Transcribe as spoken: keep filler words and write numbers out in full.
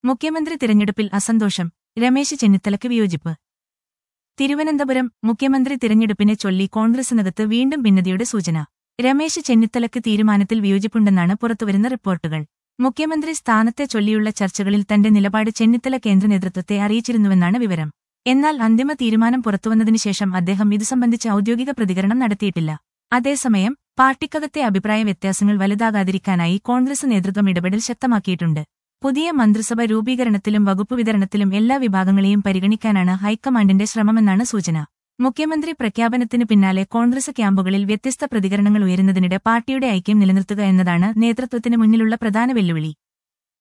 മുഖ്യമന്ത്രി തിരഞ്ഞെടുപ്പിൽ അസന്തോഷം. രമേശ് ചെന്നിത്തലയ്ക്ക് വിയോജിപ്പ്. തിരുവനന്തപുരം മുഖ്യമന്ത്രി തിരഞ്ഞെടുപ്പിനെ ചൊല്ലി കോൺഗ്രസിനകത്ത് വീണ്ടും ഭിന്നതയുടെ സൂചന. രമേശ് ചെന്നിത്തലയ്ക്ക് തീരുമാനത്തിൽ വിയോജിപ്പുണ്ടെന്നാണ് പുറത്തുവരുന്ന റിപ്പോർട്ടുകൾ. മുഖ്യമന്ത്രി സ്ഥാനത്തെ ചൊല്ലിയുള്ള ചർച്ചകളിൽ തന്റെ നിലപാട് ചെന്നിത്തല കേന്ദ്ര നേതൃത്വത്തെ അറിയിച്ചിരുന്നുവെന്നാണ് വിവരം. എന്നാൽ അന്തിമ തീരുമാനം പുറത്തുവന്നതിനുശേഷം അദ്ദേഹം ഇതു സംബന്ധിച്ച് ഔദ്യോഗിക പ്രതികരണം നടത്തിയിട്ടില്ല. അതേസമയം പാർട്ടിക്കകത്തെ അഭിപ്രായ വ്യത്യാസങ്ങൾ വലുതാകാതിരിക്കാനായി കോൺഗ്രസ് നേതൃത്വം ഇടപെടൽ ശക്തമാക്കിയിട്ടുണ്ട്. പുതിയ മന്ത്രിസഭ രൂപീകരണത്തിലും വകുപ്പ് വിതരണത്തിലും എല്ലാ വിഭാഗങ്ങളെയും പരിഗണിക്കാനാണ് ഹൈക്കമാൻഡിന്റെ ശ്രമമെന്നാണ് സൂചന. മുഖ്യമന്ത്രി പ്രഖ്യാപനത്തിന് പിന്നാലെ കോൺഗ്രസ് ക്യാമ്പുകളിൽ വ്യത്യസ്ത പ്രതികരണങ്ങൾ ഉയരുന്നതിനിടെ പാർട്ടിയുടെ ഐക്യം നിലനിർത്തുക എന്നതാണ് നേതൃത്വത്തിന് മുന്നിലുള്ള പ്രധാന വെല്ലുവിളി.